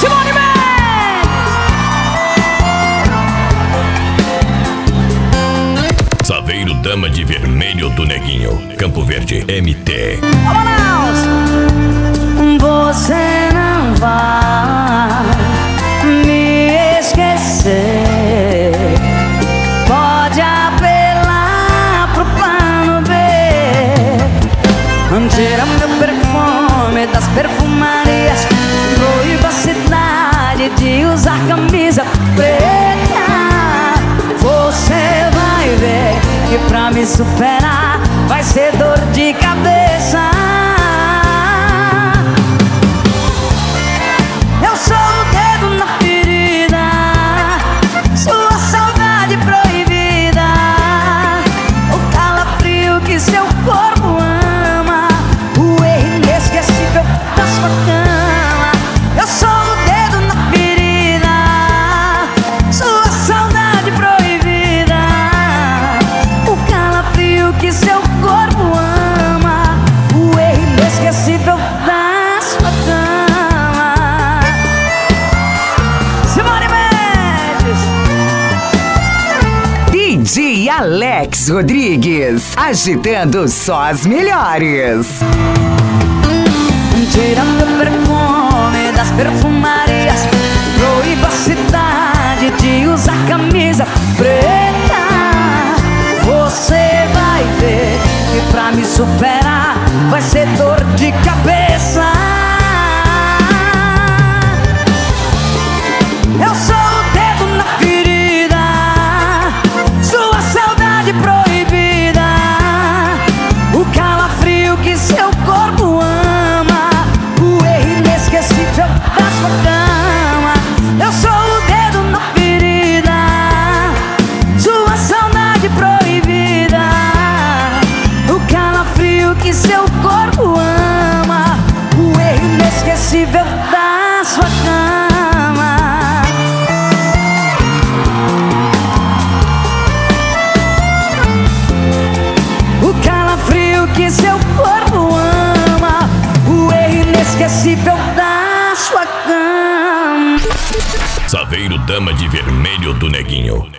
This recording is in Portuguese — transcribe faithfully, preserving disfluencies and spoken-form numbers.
Simone Mendes! Saveiro Dama de Vermelho do Neguinho, Campo Verde, M T. Vamos! Você não vai me esquecer. Pode apelar pro plano B. Tira meu perfume das perfumarias. Proíba a cidade de usar camisa preta. Você vai ver que pra me superar vai ser dor de cabeça. Eu sou o dedo na ferida, sua saudade proibida, o calafrio que seu corpo ama, o erro inesquecível da sua cama. Eu sou o dedo na ferida, sua saudade proibida, o calafrio que seu corpo ama, o erro inesquecível da sua cama. Simone Mendes! D J Alex Rodrigues, agitando só as melhores. Tira meu perfume das perfumarias. Proíba a cidade de usar camisa preta. Você vai ver que pra me superar vai ser dor de cabeça. Eu sou o dedo na ferida, sua saudade proibida, o calafrio que seu corpo ama, o erro inesquecível da sua cama. Eu sou o dedo na ferida, sua saudade proibida, o calafrio que seu corpo ama, o erro inesquecível da sua cama. O calafrio que seu corpo ama, o erro inesquecível da sua cama. Saveiro Dama de Vermelho do Neguinho.